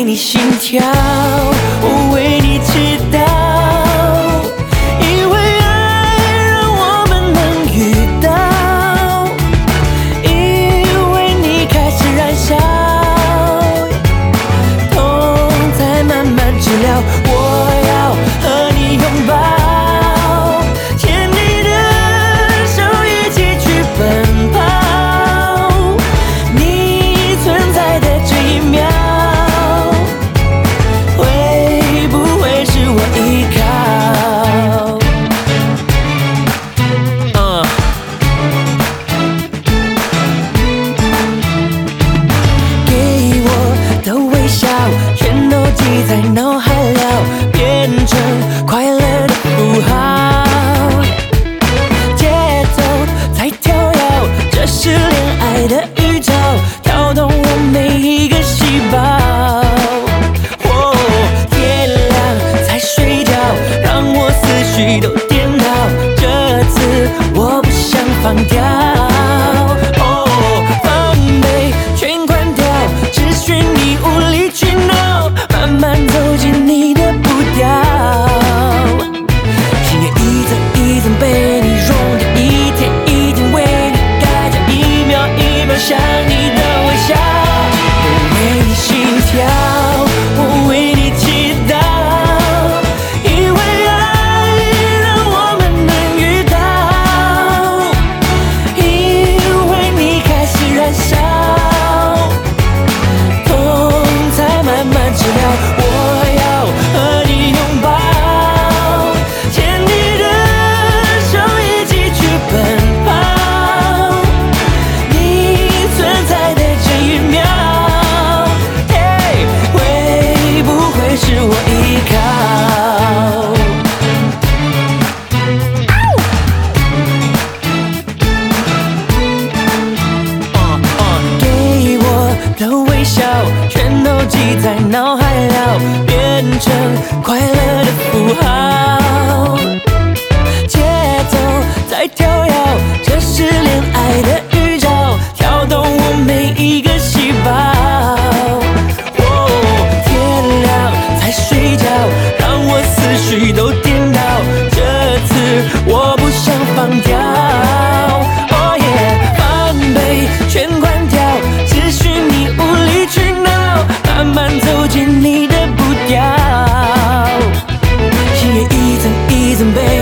你心跳，我为你祈祷，因为爱让我们能遇到，因为你开始燃烧，痛在慢慢治疗，我要和你拥抱，牵你的手一起去奔跑，你存在的这一秒，会不会是我依靠？给我的微笑，全都记在脑海了，变成快乐的符号。节奏在跳跃，这是恋爱的预兆，跳动我每一个细胞。天亮才睡觉，让我思绪都颠倒，这次我不想放掉。防备全关掉，只许你无理取闹，慢慢走进你的步调，心也一层一层被你融掉，一天一天为你改掉，一秒一秒想你的微笑，我为你心跳，我为你祈祷，因为爱让我们能遇到，因为你开始燃烧，痛才慢慢治疗，我要和你拥抱，牵你的手一起去奔跑，你存在的这一秒，会不会是我依靠？给我的微笑，全都记在脑海了，变成快乐的符号。节奏在跳跃，这是恋爱的预兆，跳动我每一个细胞。天亮才睡觉，让我思绪都颠倒，这次我不想放掉。防备全关掉，只许你无理取闹，慢慢走进你的步调，心也一层一层被